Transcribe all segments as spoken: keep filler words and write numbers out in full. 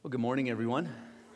Well, good morning, everyone.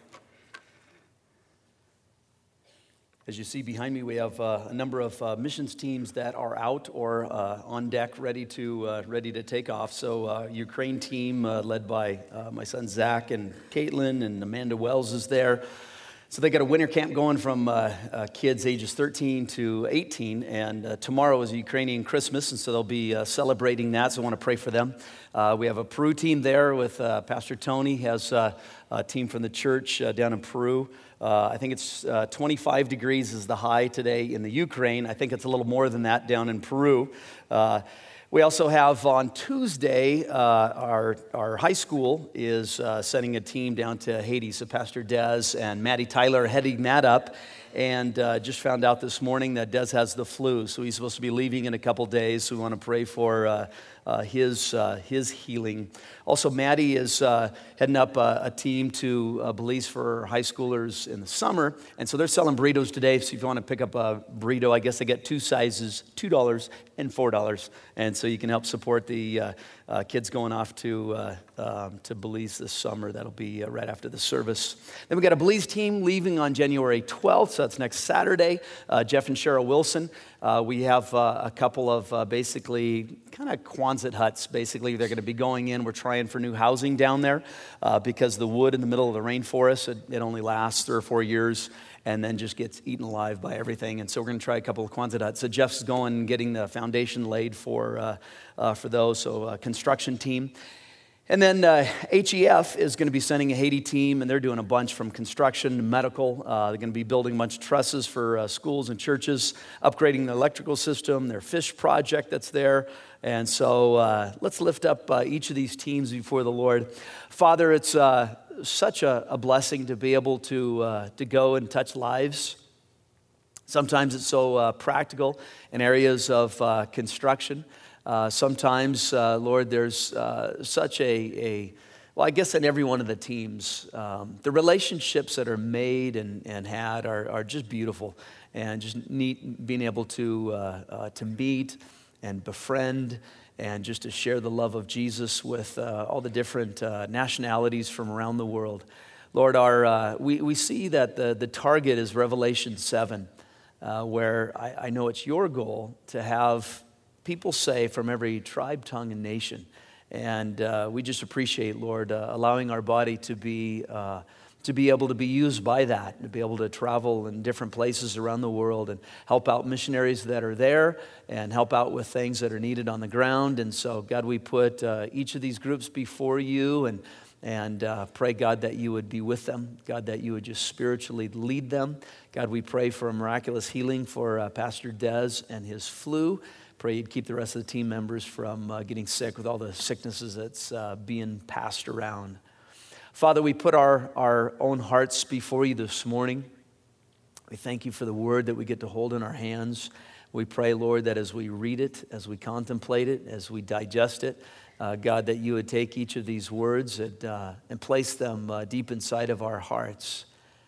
As you see behind me, we have uh, a number of uh, missions teams that are out or uh, on deck, ready to uh, ready to take off. So, uh, Ukraine team uh, led by uh, my son Zach and Caitlin, and Amanda Wells is there. So they got a winter camp going from uh, uh, kids ages thirteen to eighteen, and uh, tomorrow is a Ukrainian Christmas, and so they'll be uh, celebrating that, so I want to pray for them. Uh, we have a Peru team there with uh, Pastor Tony, he has uh, a team from the church uh, down in Peru. Uh, I think it's uh, twenty-five degrees is the high today in the Ukraine. I think it's a little more than that down in Peru. Uh, We also have on Tuesday, uh, our, our high school is uh, sending a team down to Haiti. So Pastor Des and Maddie Tyler are heading that up. And uh, just found out this morning that Des has the flu. So he's supposed to be leaving in a couple days. So we want to pray for uh, uh, his uh, his healing. Also, Maddie is uh, heading up a, a team to uh, Belize for high schoolers in the summer. And so they're selling burritos today. So if you want to pick up a burrito, I guess they get two sizes, two dollars and four dollars. And so you can help support the uh, uh, kids going off to uh, um, to Belize this summer. That'll be uh, right after the service. Then we got a Belize team leaving on January twelfth. So that's next Saturday. Uh, Jeff and Cheryl Wilson. Uh, we have uh, a couple of uh, basically kind of Quonset huts. Basically, they're going to be going in. We're trying for new housing down there uh, because the wood in the middle of the rainforest, it, it only lasts three or four years and then just gets eaten alive by everything. And so we're going to try a couple of Quonset huts. So Jeff's going and getting the foundation laid for, uh, uh, for those, so a construction team. And then uh, H E F is going to be sending a Haiti team, and they're doing a bunch from construction to medical. Uh, they're going to be building a bunch of trusses for uh, schools and churches, upgrading the electrical system, their fish project that's there. And so uh, let's lift up uh, each of these teams before the Lord. Father, it's uh, such a, a blessing to be able to, uh, to go and touch lives. Sometimes it's so uh, practical in areas of uh, construction. Uh, sometimes, uh, Lord, there's uh, such a, a, well, I guess in every one of the teams, um, the relationships that are made and, and had are, are just beautiful, and just neat being able to, uh, uh, to meet and befriend and just to share the love of Jesus with uh, all the different uh, nationalities from around the world. Lord, our, uh, we, we see that the, the target is Revelation seven, uh, where I, I know it's your goal to have people say from every tribe, tongue, and nation. And uh, we just appreciate, Lord, uh, allowing our body to be uh, to be able to be used by that, to be able to travel in different places around the world and help out missionaries that are there and help out with things that are needed on the ground. And so, God, we put uh, each of these groups before you and And uh, pray, God, that you would be with them. God, that you would just spiritually lead them. God, we pray for a miraculous healing for uh, Pastor Des and his flu. Pray you'd keep the rest of the team members from uh, getting sick with all the sicknesses that's uh, being passed around. Father, we put our, our own hearts before you this morning. We thank you for the word that we get to hold in our hands. We pray, Lord, that as we read it, as we contemplate it, as we digest it, uh, God, that you would take each of these words and, uh, and place them uh, deep inside of our hearts.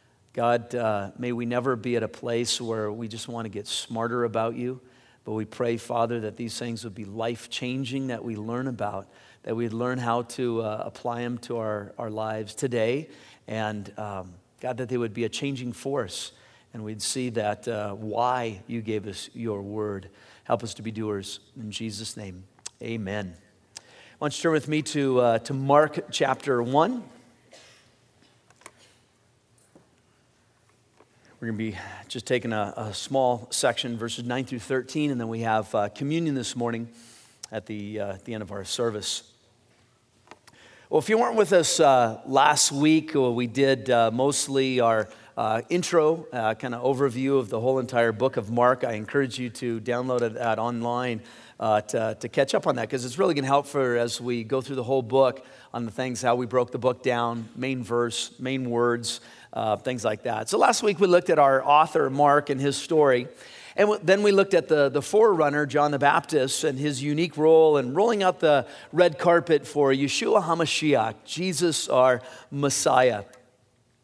God, uh, may we never be at a place where we just want to get smarter about you. But we pray, Father, that these things would be life-changing, that we learn about, that we'd learn how to uh, apply them to our, our lives today. And, um, God, that they would be a changing force. And we'd see that uh, why you gave us your word. Help us to be doers. In Jesus' name, amen. Why don't you turn with me to, uh, to Mark chapter one. We're going to be just taking a, a small section, verses nine through thirteen, and then we have uh, communion this morning at the, uh, at the end of our service. Well, if you weren't with us uh, last week, well, we did uh, mostly our uh, intro, uh, kind of overview of the whole entire book of Mark. I encourage you to download that online uh, to, to catch up on that, because it's really going to help for as we go through the whole book on the things, how we broke the book down, main verse, main words, Uh, things like that. So last week we looked at our author, Mark, and his story. And w- then we looked at the, the forerunner, John the Baptist, and his unique role in rolling out the red carpet for Yeshua HaMashiach, Jesus, our Messiah.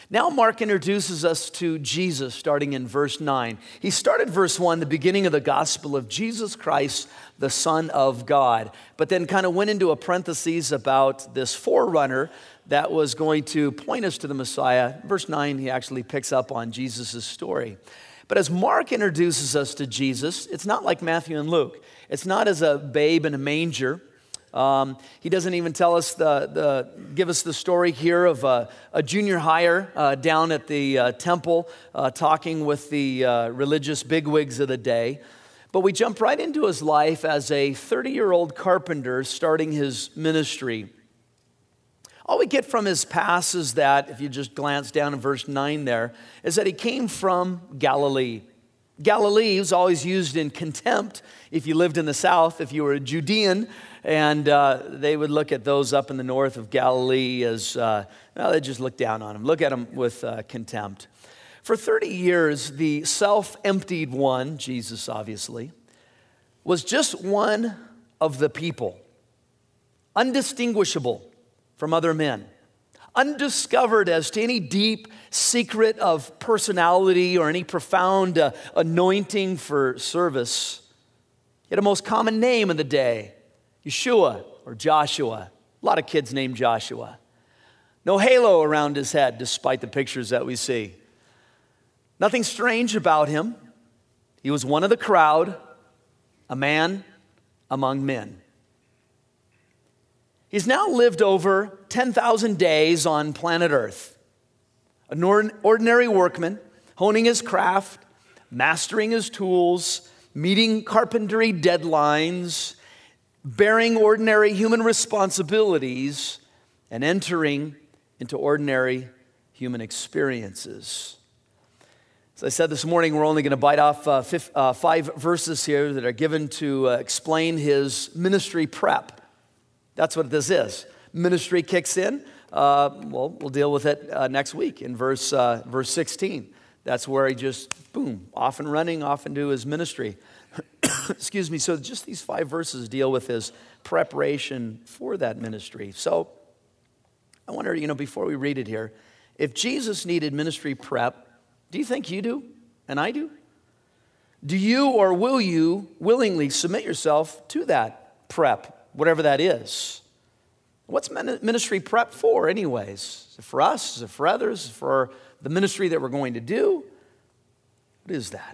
Now Mark introduces us to Jesus starting in verse nine. He started verse one, the beginning of the gospel of Jesus Christ, the Son of God, but then kind of went into a parenthesis about this forerunner that was going to point us to the Messiah. Verse nine, he actually picks up on Jesus' story. But as Mark introduces us to Jesus, it's not like Matthew and Luke. It's not as a babe in a manger. Um, he doesn't even tell us the, the give us the story here of a, a junior hire uh, down at the uh, temple uh, talking with the uh, religious bigwigs of the day. But we jump right into his life as a thirty-year-old carpenter starting his ministry. All we get from his past is that, if you just glance down in verse nine there, is that he came from Galilee. Galilee was always used in contempt if you lived in the south, if you were a Judean, and uh, they would look at those up in the north of Galilee as, uh, well, they just look down on them, look at them with uh, contempt. For thirty years, the self-emptied one, Jesus obviously, was just one of the people, undistinguishable from other men, undiscovered as to any deep secret of personality or any profound uh, anointing for service. He had a most common name in the day, Yeshua or Joshua. A lot of kids named Joshua. No halo around his head, despite the pictures that we see. Nothing strange about him. He was one of the crowd, a man among men. He's now lived over ten thousand days on planet Earth. An ordinary workman, honing his craft, mastering his tools, meeting carpentry deadlines, bearing ordinary human responsibilities, and entering into ordinary human experiences. As I said this morning, we're only going to bite off uh, fifth, uh, five verses here that are given to uh, explain his ministry prep. That's what this is. Ministry kicks in. Uh, well, we'll deal with it uh, next week in verse uh, verse sixteen. That's where he just, boom, off and running, off into his ministry. Excuse me. So just these five verses deal with his preparation for that ministry. So I wonder, you know, before we read it here, if Jesus needed ministry prep, do you think you do and I do? Do you or will you willingly submit yourself to that prep, whatever that is? What's ministry prep for anyways? Is it for us? Is it for others? Is it for the ministry that we're going to do? What is that?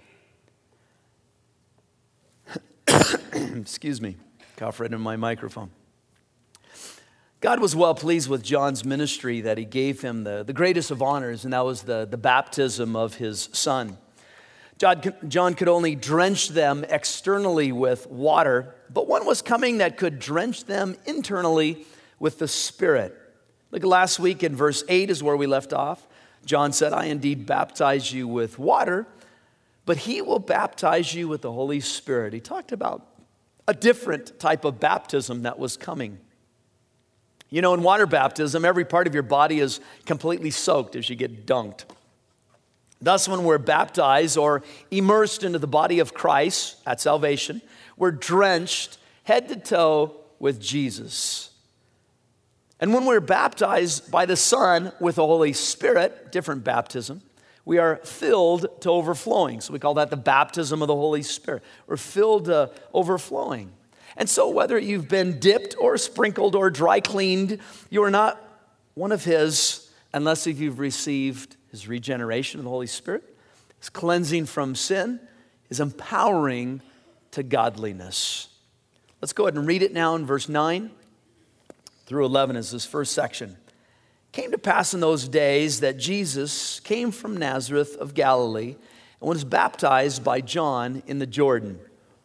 Excuse me, cough right in my microphone. God was well pleased with John's ministry that he gave him the, the greatest of honors, and that was the, the baptism of his son. John, John could only drench them externally with water, but one was coming that could drench them internally with the Spirit. Look, last week in verse eight is where we left off. John said, I indeed baptize you with water, but he will baptize you with the Holy Spirit. He talked about a different type of baptism that was coming. You know, in water baptism, every part of your body is completely soaked as you get dunked. Thus, when we're baptized or immersed into the body of Christ at salvation, we're drenched head to toe with Jesus. And when we're baptized by the Son with the Holy Spirit, different baptism, we are filled to overflowing. So we call that the baptism of the Holy Spirit. We're filled to overflowing. And so whether you've been dipped or sprinkled or dry cleaned, you are not one of his unless if you've received his regeneration of the Holy Spirit, his cleansing from sin, his empowering to godliness. Let's go ahead and read it now in verse nine through eleven is this first section. It came to pass in those days that Jesus came from Nazareth of Galilee and was baptized by John in the Jordan.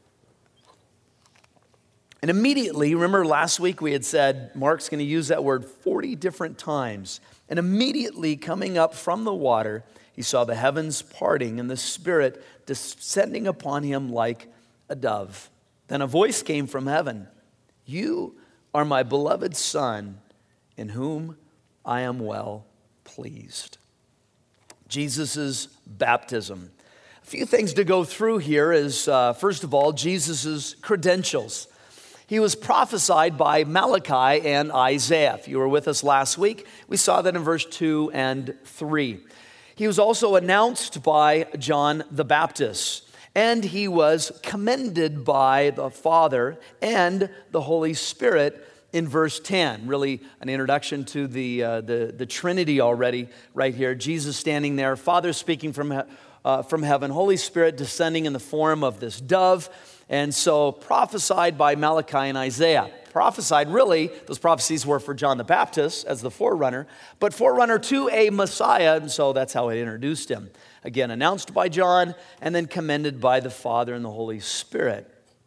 And immediately, remember last week we had said Mark's going to use that word forty different times. And immediately coming up from the water, he saw the heavens parting and the Spirit descending upon him like a dove. Then a voice came from heaven. You are my beloved Son, in whom I am well pleased. Jesus' baptism. A few things to go through here is, uh, first of all, Jesus' credentials. he was prophesied by Malachi and Isaiah. If you were with us last week, we saw that in verse two and three. He was also announced by John the Baptist, and he was commended by the Father and the Holy Spirit in verse ten. Really an introduction to the, uh, the, the Trinity already right here. Jesus standing there, Father speaking from, uh, from heaven, Holy Spirit descending in the form of this dove. And so prophesied by Malachi and Isaiah. Prophesied, really, those prophecies were for John the Baptist as the forerunner, but forerunner to a Messiah, and so that's how it introduced him. Again, announced by John, and then commended by the Father and the Holy Spirit.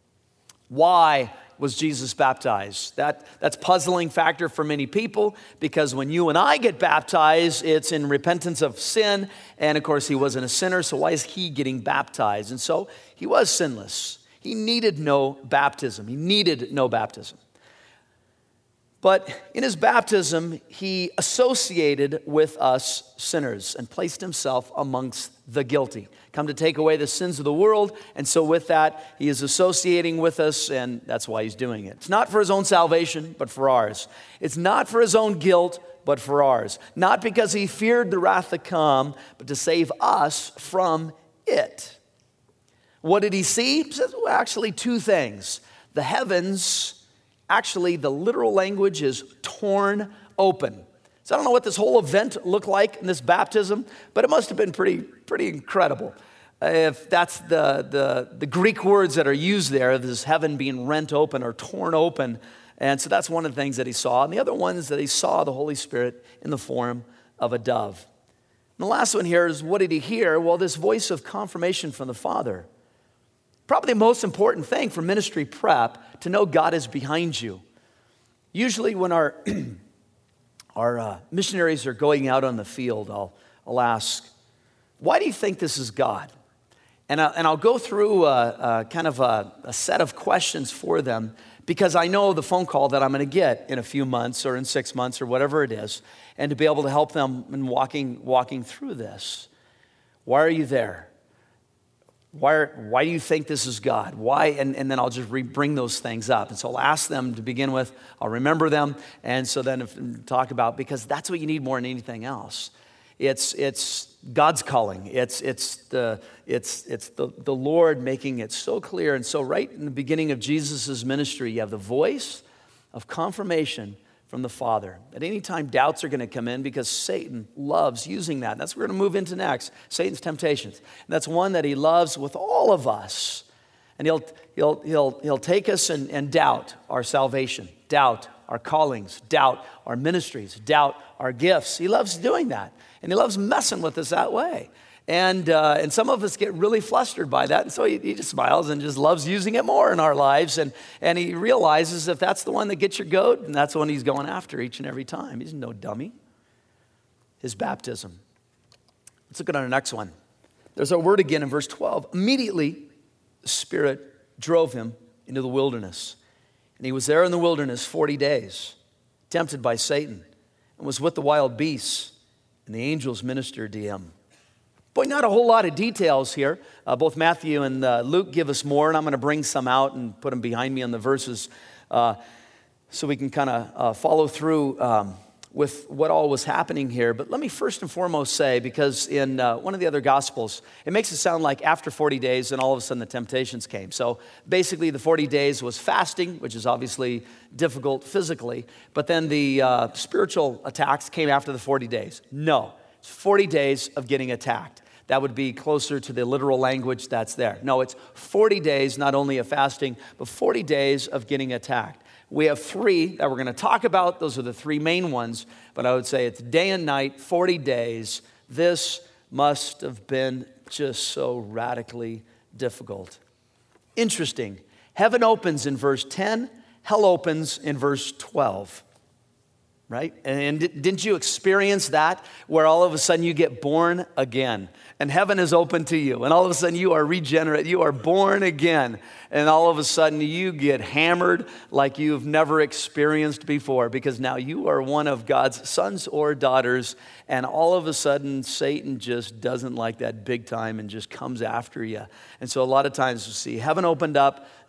Why was Jesus baptized? That, that's a puzzling factor for many people, because when you and I get baptized, it's in repentance of sin, and of course he wasn't a sinner, so why is he getting baptized? And so he was sinless. He needed no baptism. He needed no baptism. But in his baptism, he associated with us sinners and placed himself amongst the guilty, come to take away the sins of the world. And so with that, he is associating with us, and that's why he's doing it. It's not for his own salvation, but for ours. It's not for his own guilt, but for ours. Not because he feared the wrath to come, but to save us from it. What did he see? He says, well, actually, two things. The heavens, actually, the literal language is torn open. So I don't know what this whole event looked like in this baptism, but it must have been pretty, pretty incredible. If that's the, the, the Greek words that are used there, this heaven being rent open or torn open. And so that's one of the things that he saw. And the other one is that he saw the Holy Spirit in the form of a dove. And the last one here is, what did he hear? Well, this voice of confirmation from the Father. Probably the most important thing for ministry prep, to know God is behind you. Usually when our, our uh, missionaries are going out on the field, I'll, I'll ask, why do you think this is God? And, I, and I'll go through a, a kind of a, a set of questions for them, because I know the phone call that I'm going to get in a few months or in six months or whatever it is, and to be able to help them in walking, walking through this. Why are you there? Why, are, why do you think this is God? Why? And, and then I'll just re- bring those things up. And so I'll ask them to begin with. I'll remember them. And so then if, talk about, because that's what you need more than anything else. It's it's God's calling. It's it's the it's it's the, the Lord making it so clear. And so right in the beginning of Jesus' ministry, you have the voice of confirmation from the Father. At any time, doubts are going to come in, because Satan loves using that. That's what we're going to move into next, Satan's temptations. And that's one that he loves with all of us. And he'll he'll he'll he'll take us and, and doubt our salvation, doubt our callings, doubt our ministries, doubt our gifts. He loves doing that. And he loves messing with us that way. And uh, and some of us get really flustered by that. And so he, he just smiles and just loves using it more in our lives. And, and he realizes if that's the one that gets your goat, and that's the one he's going after each and every time. He's no dummy. His baptism. Let's look at our next one. There's our word again in verse twelve. Immediately, the Spirit drove him into the wilderness. And he was there in the wilderness forty days, tempted by Satan, and was with the wild beasts, and the angels ministered to him. Boy, not a whole lot of details here. Uh, both Matthew and uh, Luke give us more, and I'm going to bring some out and put them behind me on the verses uh, so we can kind of uh, follow through um, with what all was happening here. But let me first and foremost say, because in uh, one of the other Gospels, it makes it sound like after forty days, and all of a sudden the temptations came. So basically the forty days was fasting, which is obviously difficult physically, but then the uh, spiritual attacks came after the forty days. No, it's forty days of getting attacked. That would be closer to the literal language that's there. No, it's forty days, not only of fasting, but forty days of getting attacked. We have three that we're going to talk about. Those are the three main ones. But I would say it's day and night, forty days. This must have been just so radically difficult. Interesting. Heaven opens in verse ten. Hell opens in verse twelve. Right? And didn't you experience that, where all of a sudden you get born again and heaven is open to you, and all of a sudden you are regenerate, you are born again, and all of a sudden you get hammered like you've never experienced before, because now you are one of God's sons or daughters, and all of a sudden Satan just doesn't like that big time and just comes after you. And so a lot of times we see heaven opened up,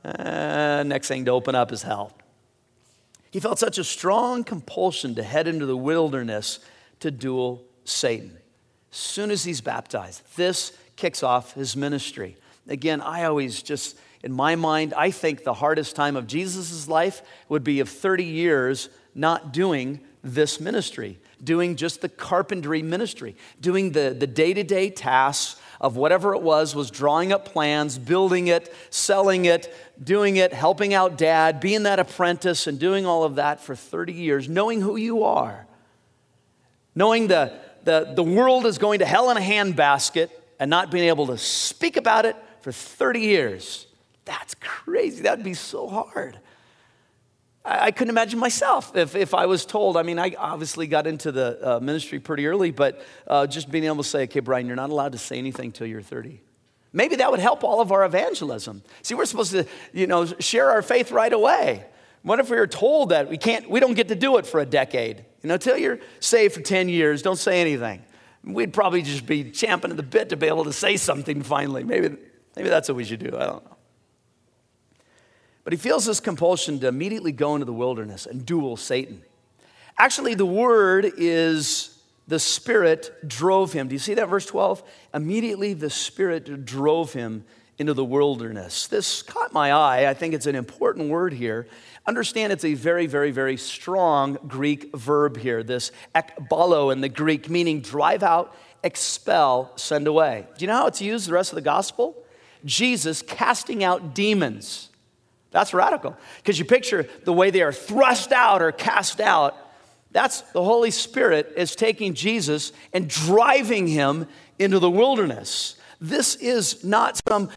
Uh, next thing to open up is hell. He felt such a strong compulsion to head into the wilderness to duel Satan. As soon as he's baptized, this kicks off his ministry. Again, I always just, in my mind, I think the hardest time of Jesus' life would be of thirty years not doing this ministry, doing just the carpentry ministry, doing the, the day-to-day tasks of whatever it was, was drawing up plans, building it, selling it, doing it, helping out dad, being that apprentice and doing all of that for thirty years, knowing who you are, knowing the, the, the world is going to hell in a handbasket and not being able to speak about it for thirty years. That's crazy. That'd be so hard. I couldn't imagine myself if, if I was told. I mean, I obviously got into the uh, ministry pretty early, but uh, just being able to say, okay, Brian, you're not allowed to say anything till you're thirty. Maybe that would help all of our evangelism. See, we're supposed to, you know, share our faith right away. What if we were told that we can't, we don't get to do it for a decade? You know, till you're saved for ten years, don't say anything. We'd probably just be champing at the bit to be able to say something finally. Maybe, maybe that's what we should do. I don't know. But he feels this compulsion to immediately go into the wilderness and duel Satan. Actually, the word is the Spirit drove him. Do you see that, verse twelve? Immediately the Spirit drove him into the wilderness. This caught my eye. I think it's an important word here. Understand it's a very, very, very strong Greek verb here, this ekbalo in the Greek, meaning drive out, expel, send away. Do you know how it's used the rest of the gospel? Jesus casting out demons. That's radical, because you picture the way they are thrust out or cast out. That's the Holy Spirit is taking Jesus and driving him into the wilderness. This is not some...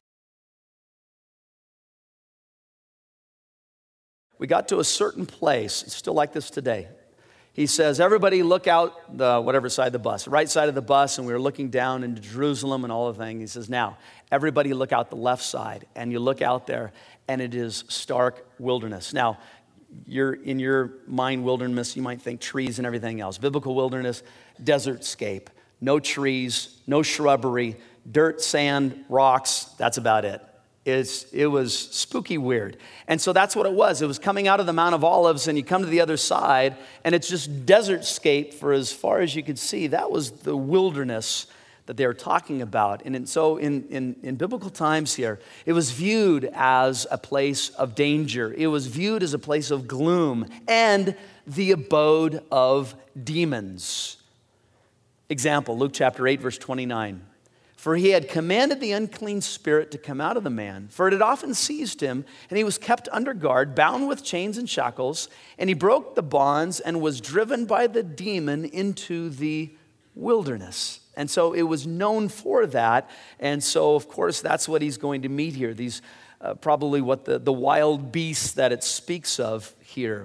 We got to a certain place, it's still like this today. He says, everybody look out the whatever side of the bus, right side of the bus, and we were looking down into Jerusalem and all the things. He says, now, everybody look out the left side, and you look out there, and it is stark wilderness. Now, you're in your mind wilderness, you might think trees and everything else. Biblical wilderness, desertscape, no trees, no shrubbery, dirt, sand, rocks, that's about it. It's, it was spooky weird. And so that's what it was. It was coming out of the Mount of Olives, and you come to the other side, and it's just desertscape for as far as you could see. That was the wilderness that they were talking about. And in, so in, in, in biblical times here, it was viewed as a place of danger. It was viewed as a place of gloom and the abode of demons. Example, Luke chapter eight, verse twenty-nine. For he had commanded the unclean spirit to come out of the man, for it had often seized him, and he was kept under guard, bound with chains and shackles, and he broke the bonds and was driven by the demon into the wilderness. And so it was known for that, and so of course that's what he's going to meet here, these uh, probably what the, the wild beasts that it speaks of here.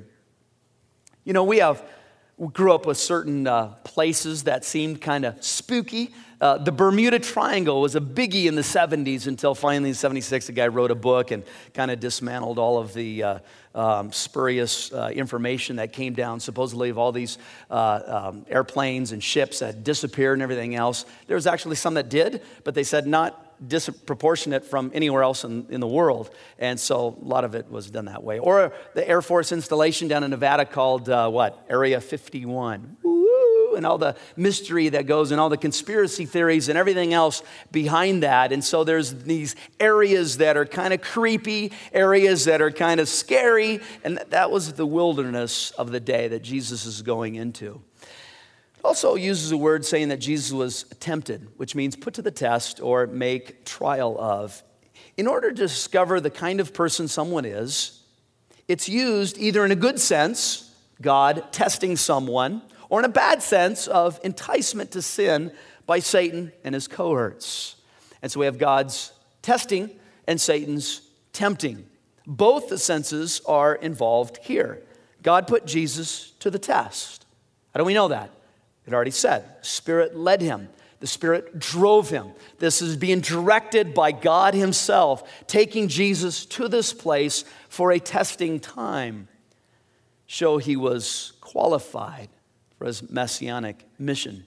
You know, we have we grew up with certain uh, places that seemed kind of spooky. Uh, the Bermuda Triangle was a biggie in the seventies until finally in seventy-six a guy wrote a book and kind of dismantled all of the uh, um, spurious uh, information that came down supposedly of all these uh, um, airplanes and ships that disappeared and everything else. There was actually some that did, but they said not disproportionate from anywhere else in, in the world. And so a lot of it was done that way. Or the Air Force installation down in Nevada called uh, what? Area fifty-one. And all the mystery that goes and all the conspiracy theories and everything else behind that. And so there's these areas that are kind of creepy, areas that are kind of scary. And that was the wilderness of the day that Jesus is going into. It also uses a word saying that Jesus was tempted, which means put to the test or make trial of. In order to discover the kind of person someone is, it's used either in a good sense, God testing someone, or in a bad sense of enticement to sin by Satan and his cohorts. And so we have God's testing and Satan's tempting. Both the senses are involved here. God put Jesus to the test. How do we know that? It already said, Spirit led him. The Spirit drove him. This is being directed by God himself, taking Jesus to this place for a testing time. Show he was qualified for his messianic mission.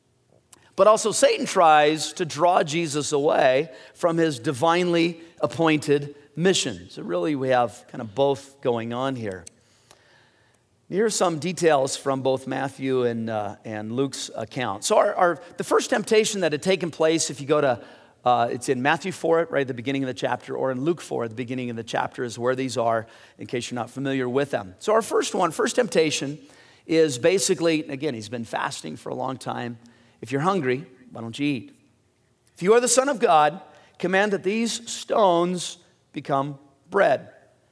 But also Satan tries to draw Jesus away from his divinely appointed mission. So really we have kind of both going on here. Here are some details from both Matthew and, uh, and Luke's account. So our, our, the first temptation that had taken place, if you go to, uh, it's in Matthew four, right at the beginning of the chapter, or in Luke four at the beginning of the chapter is where these are, in case you're not familiar with them. So our first one, first temptation is basically, again, he's been fasting for a long time. If you're hungry, why don't you eat? If you are the Son of God, command that these stones become bread.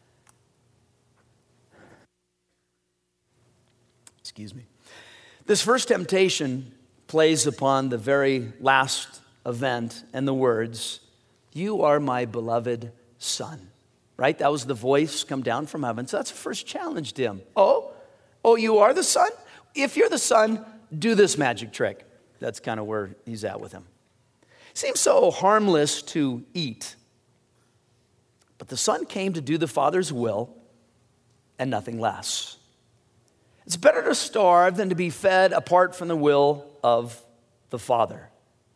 Excuse me. This first temptation plays upon the very last event and the words, "You are my beloved Son." Right? That was the voice come down from heaven. So that's the first challenge to him. Oh, oh, you are the Son? If you're the Son, do this magic trick. That's kind of where he's at with him. Seems so harmless to eat. But the Son came to do the Father's will and nothing less. It's better to starve than to be fed apart from the will of the Father.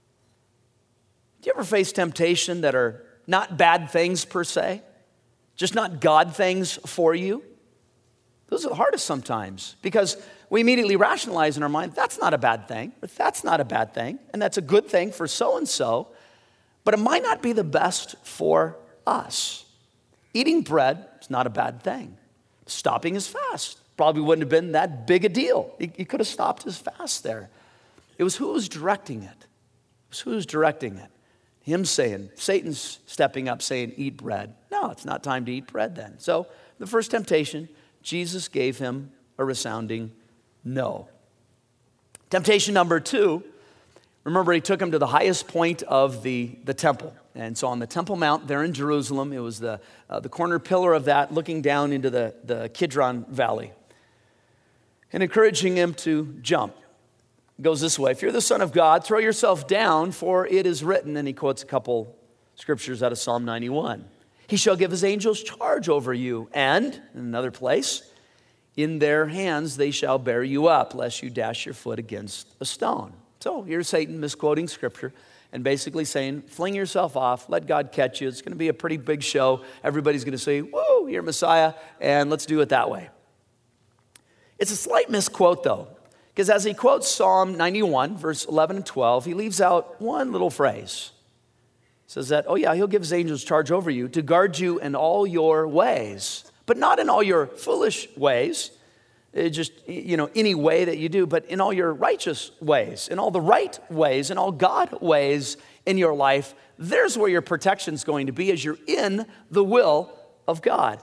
Do you ever face temptation that are not bad things per se? Just not God things for you? Those are the hardest sometimes because we immediately rationalize in our mind, that's not a bad thing, or that's not a bad thing, and that's a good thing for so-and-so, but it might not be the best for us. Eating bread is not a bad thing. Stopping his fast probably wouldn't have been that big a deal. He, he could have stopped his fast there. It was who was directing it. It was who was directing it. Him saying, Satan's stepping up saying, eat bread. No, it's not time to eat bread then. So the first temptation, Jesus gave him a resounding no. Temptation number two, remember he took him to the highest point of the, the temple. And so on the Temple Mount there in Jerusalem, it was the, uh, the corner pillar of that looking down into the, the Kidron Valley. And encouraging him to jump. It goes this way, if you're the Son of God, throw yourself down, for it is written, and he quotes a couple scriptures out of Psalm ninety-one. He shall give his angels charge over you, and, in another place, in their hands they shall bear you up, lest you dash your foot against a stone. So here's Satan misquoting scripture and basically saying, fling yourself off, let God catch you. It's going to be a pretty big show. Everybody's going to say, whoa, you're Messiah, and let's do it that way. It's a slight misquote, though, because as he quotes Psalm ninety-one, verse eleven and twelve, he leaves out one little phrase. It says that, oh yeah, he'll give his angels charge over you to guard you in all your ways, but not in all your foolish ways, it just, you know, any way that you do, but in all your righteous ways, in all the right ways, in all God ways in your life. There's where your protection's going to be as you're in the will of God.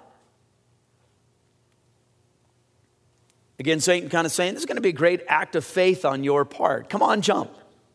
Again, Satan kind of saying, this is going to be a great act of faith on your part. Come on, jump.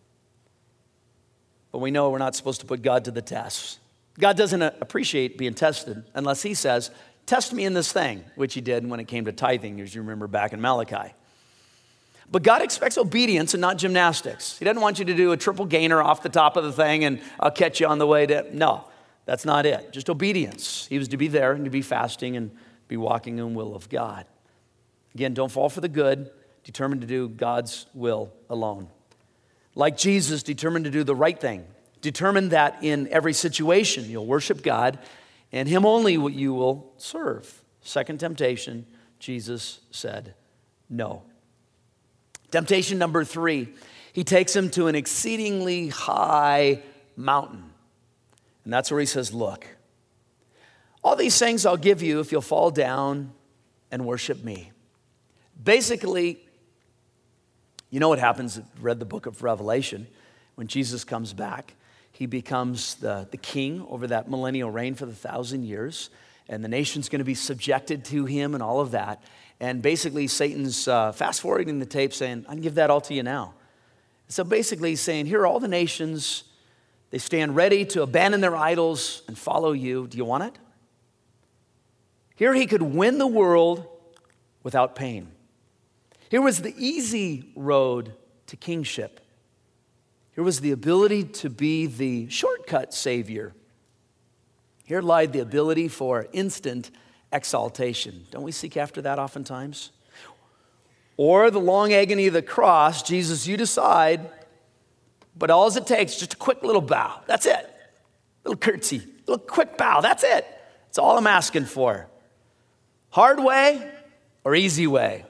But we know we're not supposed to put God to the test. God doesn't appreciate being tested unless he says, test me in this thing, which he did when it came to tithing, as you remember back in Malachi. But God expects obedience and not gymnastics. He doesn't want you to do a triple gainer off the top of the thing and I'll catch you on the way to, no, that's not it. Just obedience. He was to be there and to be fasting and be walking in the will of God. Again, don't fall for the good, determined to do God's will alone. Like Jesus, determined to do the right thing. Determined that in every situation you'll worship God and him only you will serve. Second temptation, Jesus said no. Temptation number three, he takes him to an exceedingly high mountain. And that's where he says, look, all these things I'll give you if you'll fall down and worship me. Basically, you know what happens, if you read the book of Revelation, when Jesus comes back, he becomes the, the king over that millennial reign for the thousand years, and the nation's going to be subjected to him and all of that. And basically, Satan's uh, fast-forwarding the tape saying, I can give that all to you now. So basically, he's saying, here are all the nations, they stand ready to abandon their idols and follow you. Do you want it? Here he could win the world without pain. Here was the easy road to kingship. Here was the ability to be the shortcut savior. Here lied the ability for instant exaltation. Don't we seek after that oftentimes? Or the long agony of the cross, Jesus, you decide, but all it takes, just a quick little bow. That's it. Little curtsy, little quick bow. That's it. It's all I'm asking for. Hard way or easy way?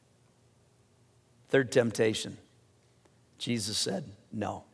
Third temptation. Jesus said no.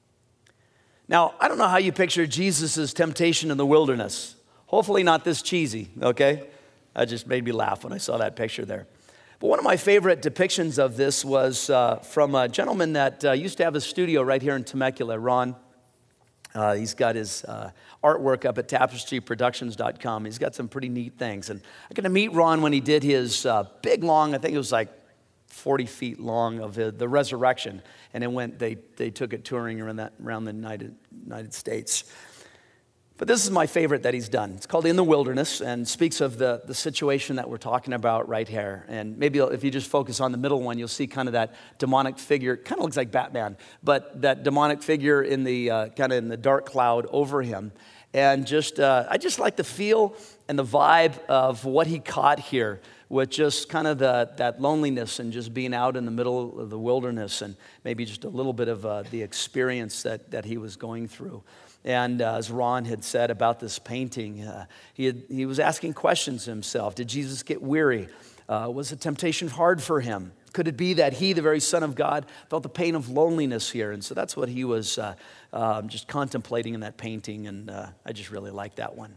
Now, I don't know how you picture Jesus' temptation in the wilderness. Hopefully not this cheesy, okay? That just made me laugh when I saw that picture there. But one of my favorite depictions of this was uh, from a gentleman that uh, used to have a studio right here in Temecula, Ron. Uh, he's got his uh, artwork up at tapestry productions dot com. He's got some pretty neat things. And I got to meet Ron when he did his uh, big, long, I think it was like forty feet long of the, the resurrection. And it went, they, they took it touring around, that, around the United, United States. But this is my favorite that he's done. It's called In the Wilderness and speaks of the, the situation that we're talking about right here. And maybe if you just focus on the middle one, you'll see kind of that demonic figure. Kind of looks like Batman, but that demonic figure in the uh, kind of in the dark cloud over him. And just, uh, I just like the feel and the vibe of what he caught here with just kind of the, that loneliness and just being out in the middle of the wilderness and maybe just a little bit of uh, the experience that, that he was going through. And uh, as Ron had said about this painting, uh, he, had, he was asking questions himself. Did Jesus get weary? Uh, was the temptation hard for him? Could it be that he, the very Son of God, felt the pain of loneliness here? And so that's what he was uh, um, just contemplating in that painting, and uh, I just really like that one.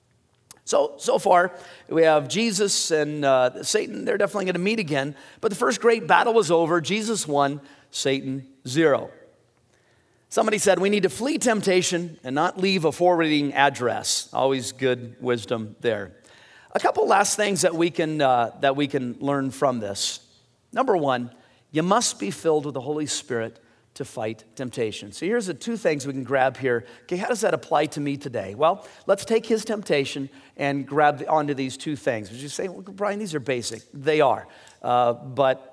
So, so far, we have Jesus and uh, Satan. They're definitely going to meet again. But the first great battle was over. Jesus won, Satan zero. Somebody said we need to flee temptation and not leave a forwarding address. Always good wisdom there. A couple last things that we can uh, that we can learn from this. Number one, you must be filled with the Holy Spirit to fight temptation. So here's the two things we can grab here. Okay, how does that apply to me today? Well, let's take his temptation and grab onto these two things. Would you say, well, Brian, these are basic? They are, uh, but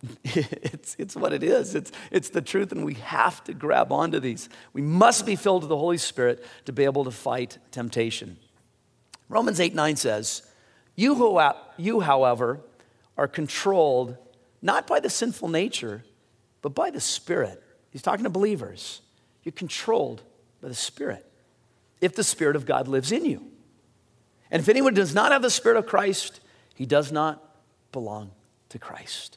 It's, it's what it is. It's, it's the truth, and we have to grab onto these. We must be filled with the Holy Spirit to be able to fight temptation. Romans eight nine says, you, who, you, however, are controlled not by the sinful nature, but by the Spirit. He's talking to believers. You're controlled by the Spirit, if the Spirit of God lives in you. And if anyone does not have the Spirit of Christ, he does not belong to Christ.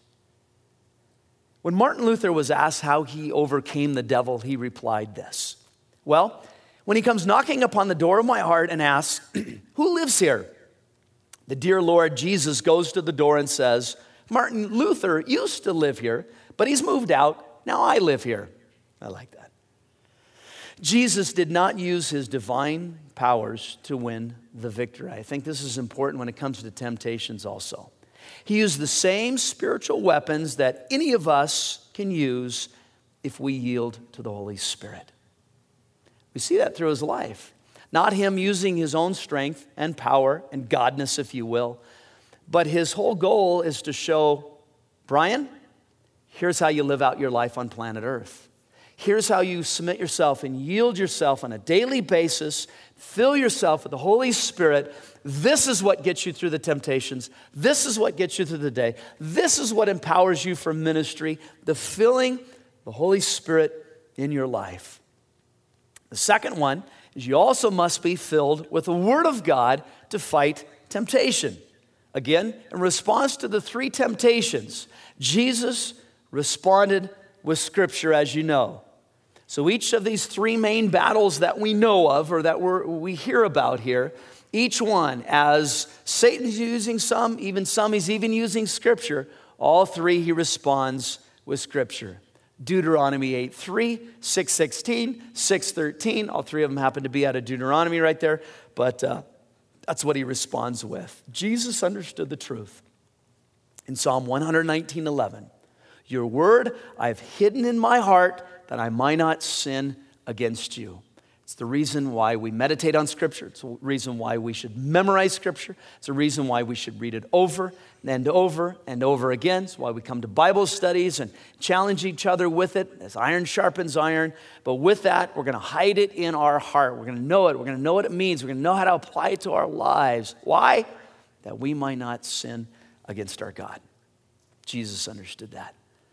When Martin Luther was asked how he overcame the devil, he replied this. Well, when he comes knocking upon the door of my heart and asks, who lives here? The dear Lord Jesus goes to the door and says, Martin Luther used to live here, but he's moved out. Now I live here. I like that. Jesus did not use his divine powers to win the victory. I think this is important when it comes to temptations also. He used the same spiritual weapons that any of us can use if we yield to the Holy Spirit. We see that through his life. Not him using his own strength and power and godness, if you will, but his whole goal is to show, Brian, here's how you live out your life on planet Earth. Here's how you submit yourself and yield yourself on a daily basis, fill yourself with the Holy Spirit. This is what gets you through the temptations. This is what gets you through the day. This is what empowers you for ministry, the filling the Holy Spirit in your life. The second one is you also must be filled with the Word of God to fight temptation. Again, in response to the three temptations, Jesus responded with Scripture, as you know. So each of these three main battles that we know of or that we're, we hear about here, each one, as Satan's using some, even some he's even using Scripture, all three he responds with Scripture. Deuteronomy eight three, six sixteen, six thirteen, all three of them happen to be out of Deuteronomy right there, but uh, that's what he responds with. Jesus understood the truth. In Psalm one nineteen eleven, your word I've hidden in my heart that I might not sin against you. It's the reason why we meditate on Scripture. It's the reason why we should memorize Scripture. It's the reason why we should read it over and over and over again. It's why we come to Bible studies and challenge each other with it as iron sharpens iron. But with that, we're going to hide it in our heart. We're going to know it. We're going to know what it means. We're going to know how to apply it to our lives. Why? That we might not sin against our God. Jesus understood that.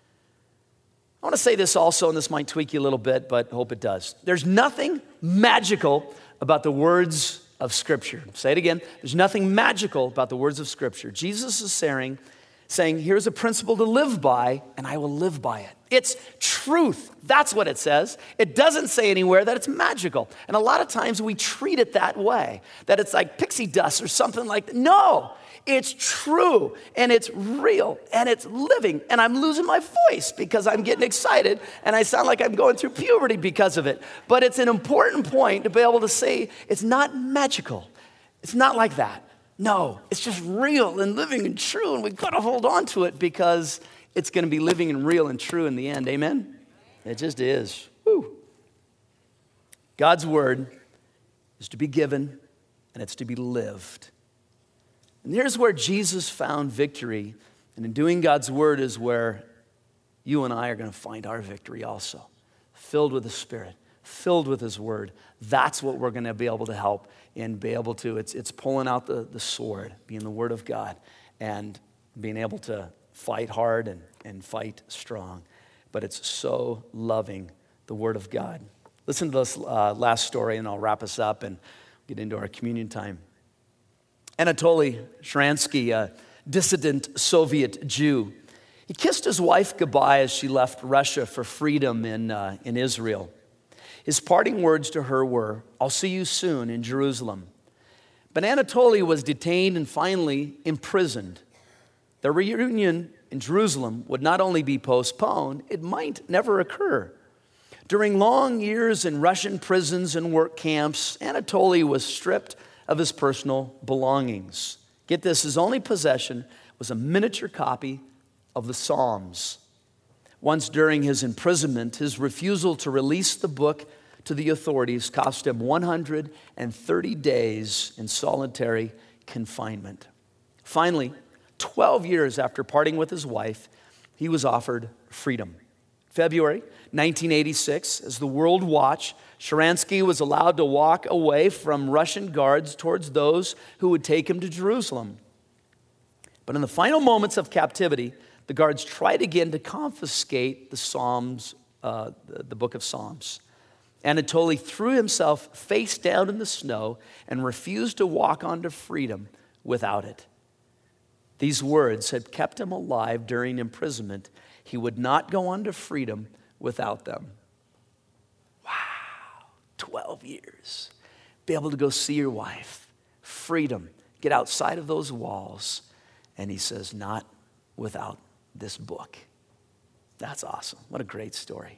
I want to say this also, and this might tweak you a little bit, but I hope it does. There's nothing magical about the words of Scripture. Say it again. There's nothing magical about the words of Scripture. Jesus is saying, saying, here's a principle to live by, and I will live by it. It's truth. That's what it says. It doesn't say anywhere that it's magical. And a lot of times we treat it that way, that it's like pixie dust or something like that. No, it's true, and it's real, and it's living. And I'm losing my voice because I'm getting excited, and I sound like I'm going through puberty because of it. But it's an important point to be able to say it's not magical. It's not like that. No, it's just real and living and true, and we've got to hold on to it because it's going to be living and real and true in the end. Amen? It just is. Woo. God's word is to be given, and it's to be lived. And here's where Jesus found victory, and in doing God's word is where you and I are going to find our victory also. Filled with the Spirit, filled with His word. That's what we're going to be able to help and be able to, it's it's pulling out the, the sword, being the word of God, and being able to fight hard and, and fight strong. But it's so loving the word of God. Listen to this uh, last story, and I'll wrap us up and get into our communion time. Anatoly Sharansky, a dissident Soviet Jew, he kissed his wife goodbye as she left Russia for freedom in, uh, in Israel. His parting words to her were, "I'll see you soon in Jerusalem." But Anatoly was detained and finally imprisoned. The reunion in Jerusalem would not only be postponed, it might never occur. During long years in Russian prisons and work camps, Anatoly was stripped of his personal belongings. Get this, his only possession was a miniature copy of the Psalms. Once during his imprisonment, his refusal to release the book to the authorities cost him one hundred thirty days in solitary confinement. Finally, twelve years after parting with his wife, he was offered freedom. February nineteen eighty-six, as the world watched, Sharansky was allowed to walk away from Russian guards towards those who would take him to Jerusalem. But in the final moments of captivity, the guards tried again to confiscate the Psalms, uh, the, the book of Psalms. Anatoly threw himself face down in the snow and refused to walk onto freedom without it. These words had kept him alive during imprisonment. He would not go on to freedom without them. Wow, twelve years. Be able to go see your wife. Freedom. Get outside of those walls. And he says, not without this book. That's awesome. What a great story.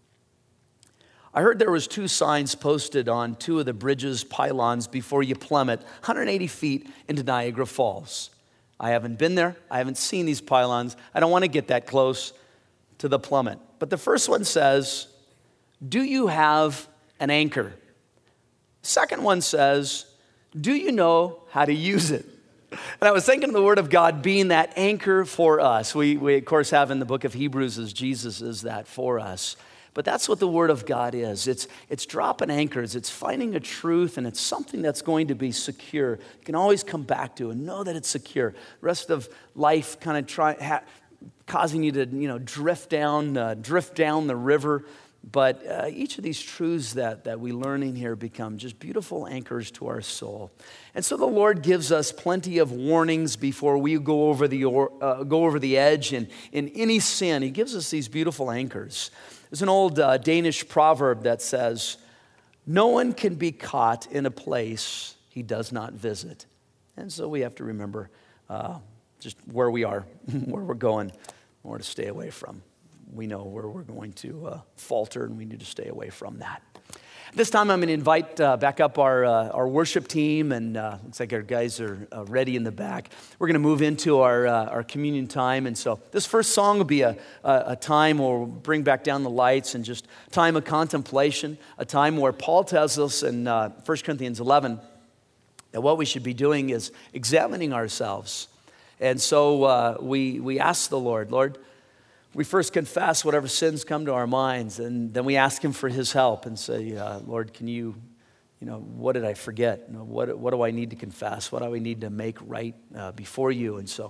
I heard there was two signs posted on two of the bridge's pylons before you plummet one hundred eighty feet into Niagara Falls. I haven't been there. I haven't seen these pylons. I don't want to get that close to the plummet. But the first one says, do you have an anchor? Second one says, do you know how to use it? And I was thinking of the Word of God being that anchor for us. We, we of course, have in the book of Hebrews as Jesus is that for us. But that's what the Word of God is. It's, it's dropping anchors. It's finding a truth, and it's something that's going to be secure. You can always come back to and know that it's secure. The rest of life kind of try, ha, causing you to you know drift down, uh, drift down the river. But uh, each of these truths that, that we learn in here become just beautiful anchors to our soul. And so the Lord gives us plenty of warnings before we go over the uh, go over the edge and in any sin. He gives us these beautiful anchors. There's an old uh, Danish proverb that says, no one can be caught in a place he does not visit. And so we have to remember uh, just where we are, where we're going, or to stay away from. We know where we're going to uh, falter, and we need to stay away from that. This time I'm going to invite uh, back up our uh, our worship team, and uh, looks like our guys are uh, ready in the back. We're going to move into our uh, our communion time, and so this first song will be a, a, a time where we'll bring back down the lights and just time of contemplation, a time where Paul tells us in uh, First Corinthians eleven that what we should be doing is examining ourselves. And so uh, we we ask the Lord, Lord, we first confess whatever sins come to our minds, and then we ask Him for His help and say, uh, Lord, can you, you know, what did I forget? You know, what, what do I need to confess? What do I need to make right uh, before you? And so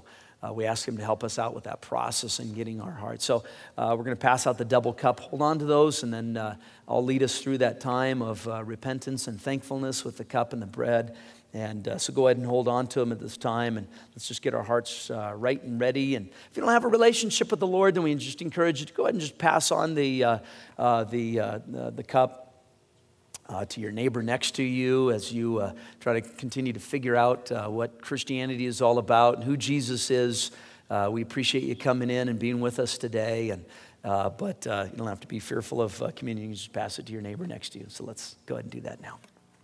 uh, we ask him to help us out with that process and getting our hearts. So uh, we're going to pass out the double cup. Hold on to those, and then uh, I'll lead us through that time of uh, repentance and thankfulness with the cup and the bread. And uh, so go ahead and hold on to them at this time, and let's just get our hearts uh, right and ready. And if you don't have a relationship with the Lord, then we just encourage you to go ahead and just pass on the uh, uh, the, uh, the the cup uh, to your neighbor next to you as you uh, try to continue to figure out uh, what Christianity is all about and who Jesus is. Uh, we appreciate you coming in and being with us today. And uh, but uh, you don't have to be fearful of uh, communion. You just pass it to your neighbor next to you. So let's go ahead and do that now.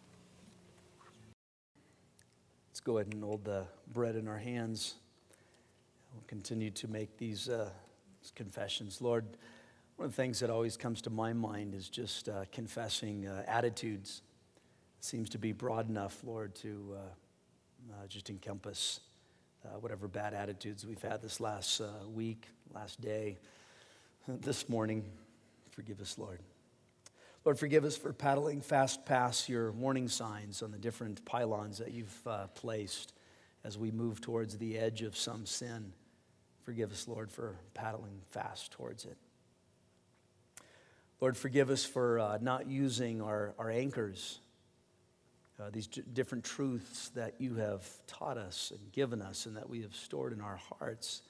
Let's go ahead and hold the bread in our hands. We'll continue to make these, uh, these confessions. Lord, one of the things that always comes to my mind is just uh, confessing uh, attitudes. It seems to be broad enough, Lord, to uh, uh, just encompass uh, whatever bad attitudes we've had this last uh, week, last day, this morning. Forgive us, Lord. Lord, forgive us for paddling fast past your warning signs on the different pylons that you've uh, placed as we move towards the edge of some sin. Forgive us, Lord, for paddling fast towards it. Lord, forgive us for uh, not using our, our anchors, uh, these d- different truths that you have taught us and given us and that we have stored in our hearts.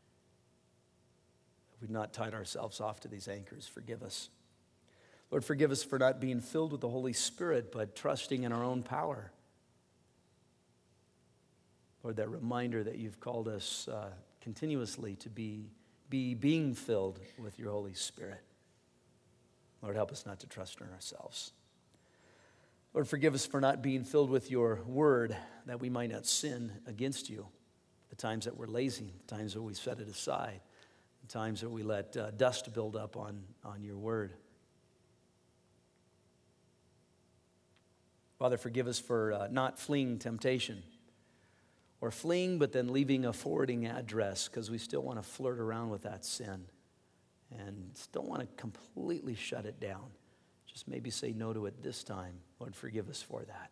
We've not tied ourselves off to these anchors. Forgive us. Lord, forgive us for not being filled with the Holy Spirit, but trusting in our own power. Lord, that reminder that you've called us uh, continuously to be, be being filled with your Holy Spirit. Lord, help us not to trust in ourselves. Lord, forgive us for not being filled with your word, that we might not sin against you. The times that we're lazy, the times that we set it aside, the times that we let uh, dust build up on, on your word. Father, forgive us for uh, not fleeing temptation or fleeing but then leaving a forwarding address because we still want to flirt around with that sin and don't want to completely shut it down. Just maybe say no to it this time. Lord, forgive us for that.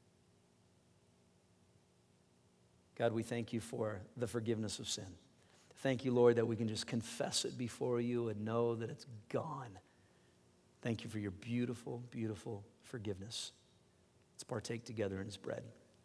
God, we thank you for the forgiveness of sin. Thank you, Lord, that we can just confess it before you and know that it's gone. Thank you for your beautiful, beautiful forgiveness. Let's partake together in his bread.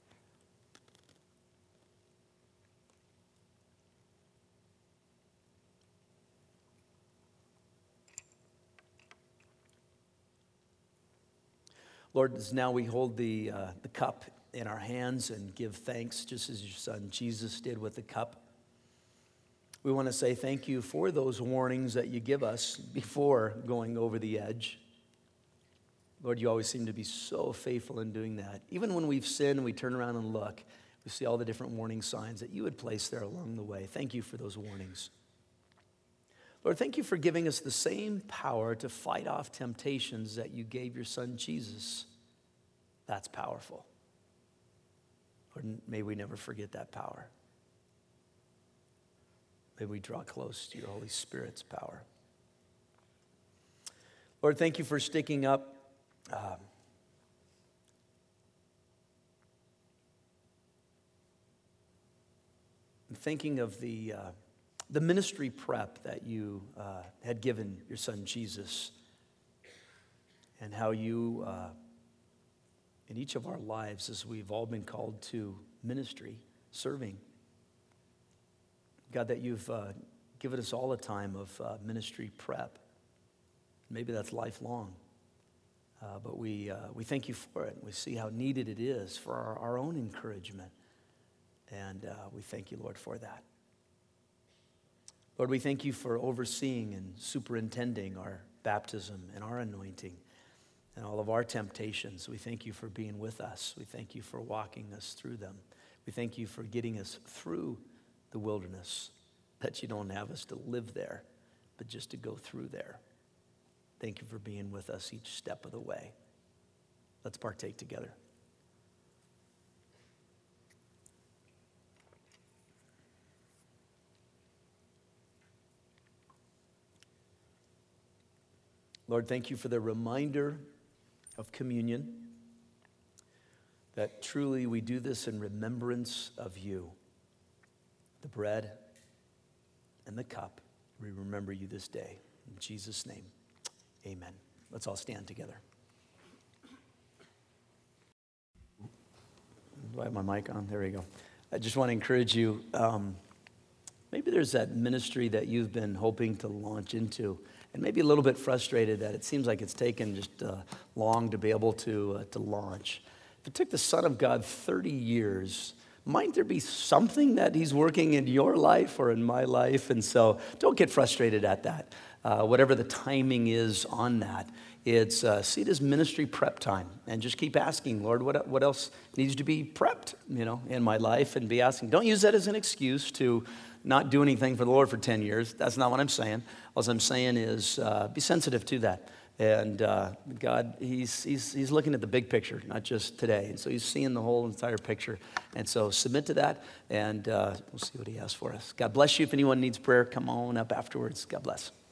Lord, as now we hold the, uh, the cup in our hands and give thanks just as your son Jesus did with the cup. We want to say thank you for those warnings that you give us before going over the edge. Lord, you always seem to be so faithful in doing that. Even when we've sinned and we turn around and look, we see all the different warning signs that you would place there along the way. Thank you for those warnings. Lord, thank you for giving us the same power to fight off temptations that you gave your son Jesus. That's powerful. Lord, may we never forget that power. May we draw close to your Holy Spirit's power. Lord, thank you for sticking up Um, I'm thinking of the uh, the ministry prep that you uh, had given your son Jesus, and how you, uh, in each of our lives, as we've all been called to ministry, serving, God, that you've uh, given us all a time of uh, ministry prep. Maybe that's lifelong. Uh, but we uh, we thank you for it. We see how needed it is for our, our own encouragement. And uh, we thank you, Lord, for that. Lord, we thank you for overseeing and superintending our baptism and our anointing and all of our temptations. We thank you for being with us. We thank you for walking us through them. We thank you for getting us through the wilderness, that you don't have us to live there, but just to go through there. Thank you for being with us each step of the way. Let's partake together. Lord, thank you for the reminder of communion, that truly we do this in remembrance of you. The bread and the cup. We remember you this day. In Jesus' name, amen. Let's all stand together. Do I have my mic on? There we go. I just want to encourage you. Um, maybe there's that ministry that you've been hoping to launch into, and maybe a little bit frustrated that it seems like it's taken just uh, long to be able to uh, to launch. If it took the Son of God thirty years, might there be something that he's working in your life or in my life? And so don't get frustrated at that. Uh, whatever the timing is on that, it's uh, see it as ministry prep time, and just keep asking, Lord, what what else needs to be prepped, you know, in my life, and be asking. Don't use that as an excuse to not do anything for the Lord for ten years. That's not what I'm saying. All I'm saying is uh, be sensitive to that. And uh, God, he's, he's, he's looking at the big picture, not just today. And so he's seeing the whole entire picture. And so submit to that, and uh, we'll see what he has for us. God bless you. If anyone needs prayer, come on up afterwards. God bless.